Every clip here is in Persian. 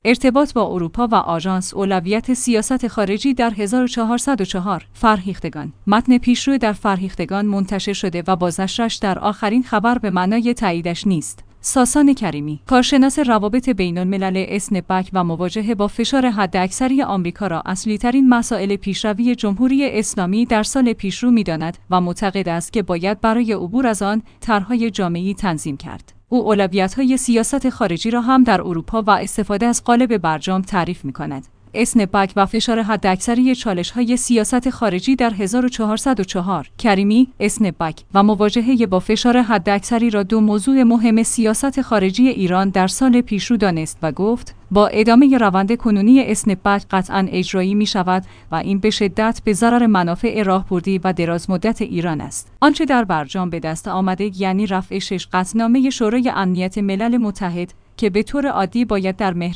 ارتباط با اروپا و آژانس اولویت سیاست خارجی در 1404 فرهیختگان. متن پیشرو در فرهیختگان منتشر شده و بازنشرش در آخرین خبر به معنای تاییدش نیست. ساسان کریمی، کارشناس روابط بین‌الملل اسنپک و مواجهه با فشار حداکثری آمریکا را اصلی‌ترین مسائل پیشروی جمهوری اسلامی در سال پیشرو می‌داند و معتقد است که باید برای عبور از آن طرح‌های جامعی تنظیم کرد. او اولویت‌های سیاست خارجی را هم در اروپا و استفاده از قالب برجام تعریف می‌کند. اسنپک و فشار حداکثری چالش‌های سیاست خارجی در 1404 کریمی، اسنپک و مواجهه با فشار حداکثری را دو موضوع مهم سیاست خارجی ایران در سال پیشرو دانست و گفت با ادامه روند کنونی اسنپک قطعاً اجرایی می‌شود و این به شدت به ضرر منافع راهبردی و درازمدت ایران است. آنچه در برجام به دست آمده یعنی رفع 6 قطعنامه شورای امنیت ملل متحد که به طور عادی باید در مهر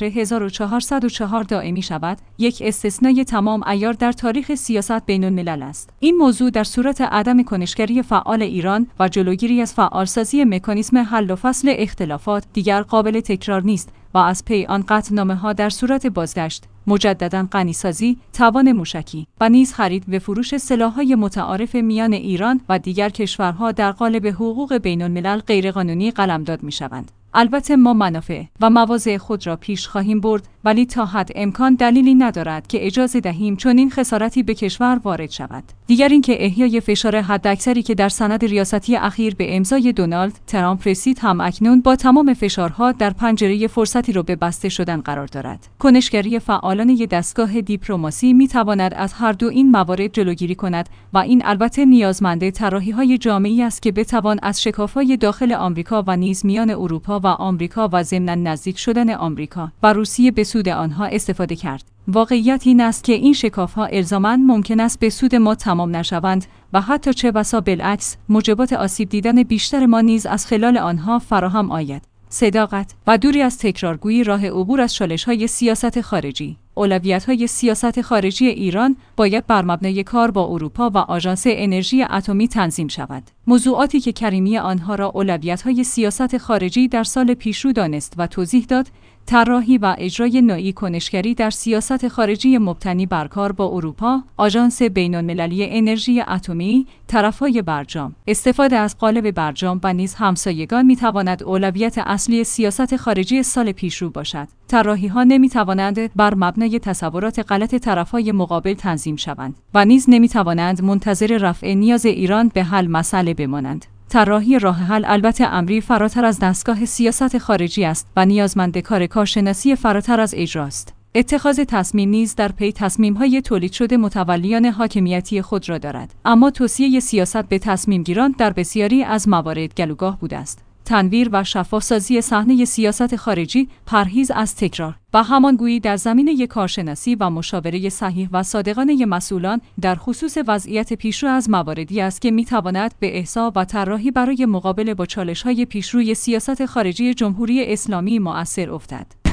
1404 دائمی شود، یک استثنای تمام عیار در تاریخ سیاست بین‌الملل است. این موضوع در صورت عدم کنشگری فعال ایران و جلوگیری از فعالسازی مکانیزم حل و فصل اختلافات دیگر قابل تکرار نیست و از پی آن قطعنامه‌ها در صورت بازگشت، مجدداً غنی‌سازی، توان موشکی و نیز خرید و فروش سلاح‌های متعارف میان ایران و دیگر کشورها در قالب حقوق بین‌الملل غیرقانونی قلمداد می‌شوند. البته ما منافع و مواضع خود را پیش خواهیم برد، ولی تا حد امکان دلیلی ندارد که اجازه دهیم چنین خسارتی به کشور وارد شود. دیگر اینکه احیای فشار حداکثری که در سند ریاستی اخیر به امضای دونالد ترامپ رسید هم اکنون با تمام فشارها در پنجره فرصتی را به بسته شدن قرار دارد. کنشگری فعالان دستگاه دیپلماسی می‌تواند از هر دو این موارد جلوگیری کند و این البته نیازمند طراحی‌های جامعی است که بتوان از شکاف‌های داخل آمریکا و نیز میان اروپا و آمریکا و ضمناً نزدیک شدن آمریکا و روسیه به سود آنها استفاده کرد. واقعیت این است که این شکاف‌ها الزاماً ممکن است به سود ما تمام نشوند و حتی چه بسا بالعکس موجبات آسیب دیدن بیشتر ما نیز از خلال آنها فراهم آید. صداقت و دوری از تکرارگویی راه عبور از چالش‌های سیاست خارجی. اولویت‌های سیاست خارجی ایران باید بر مبنای کار با اروپا و آژانس انرژی اتمی تنظیم شود. موضوعاتی که کریمی آنها را اولویت‌های سیاست خارجی در سال پیشرو دانست و توضیح داد، طراحی و اجرای نوعی کنشگری در سیاست خارجی مبتنی بر کار با اروپا، آژانس بین‌المللی انرژی اتمی، طرف‌های برجام، استفاده از قالب برجام و نیز همسایگان می‌تواند اولویت اصلی سیاست خارجی سال پیشرو باشد. طراحی‌ها نمی‌توانند بر مبنای تصورات غلط طرف‌های مقابل تنظیم شوند و نیز نمی‌توانند منتظر رفع نیاز ایران به حل مسئله بمانند. طراحی راه حل البته امری فراتر از دستگاه سیاست خارجی است و نیازمند کارشناسی فراتر از اجراست. اتخاذ تصمیم نیز در پی تصمیم‌های تولید شده متولیان حاکمیتی خود را دارد، اما توصیه سیاست به تصمیم‌گیران در بسیاری از موارد گلوگاه بوده است. تنویر و شفاف‌سازی صحنه سیاست خارجی، پرهیز از تکرار و همانگویی در زمینه کارشناسی و مشاوره صحیح و صادقانه مسئولان در خصوص وضعیت پیشرو از مواردی است که می‌تواند به احصا و طراحی برای مقابله با چالش‌های پیشروی سیاست خارجی جمهوری اسلامی مؤثر افتد.